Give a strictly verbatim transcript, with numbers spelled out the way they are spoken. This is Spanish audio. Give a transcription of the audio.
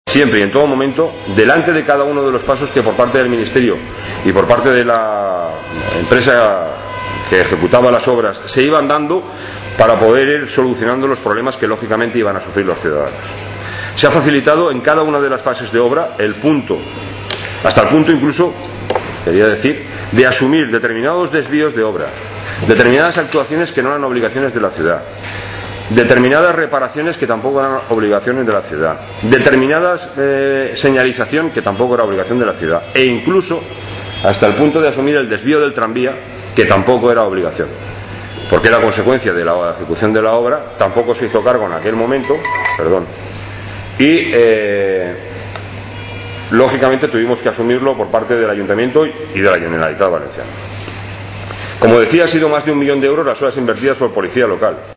siempre y en todo momento, delante de cada uno de los pasos que por parte del Ministerio y por parte de la empresa que ejecutaba las obras se iban dando para poder ir solucionando los problemas que lógicamente iban a sufrir los ciudadanos. Se ha facilitado en cada una de las fases de obra el punto, hasta el punto incluso, quería decir, de asumir determinados desvíos de obra, determinadas actuaciones que no eran obligaciones de la ciudad, determinadas reparaciones que tampoco eran obligaciones de la ciudad, determinadas eh, señalización que tampoco era obligación de la ciudad, e incluso hasta el punto de asumir el desvío del tranvía, que tampoco era obligación, porque era consecuencia de la ejecución de la obra, tampoco se hizo cargo en aquel momento, perdón, y eh, lógicamente tuvimos que asumirlo por parte del Ayuntamiento y de la Generalitat Valenciana. Como decía, ha sido más de un millón de euros las horas invertidas por policía local.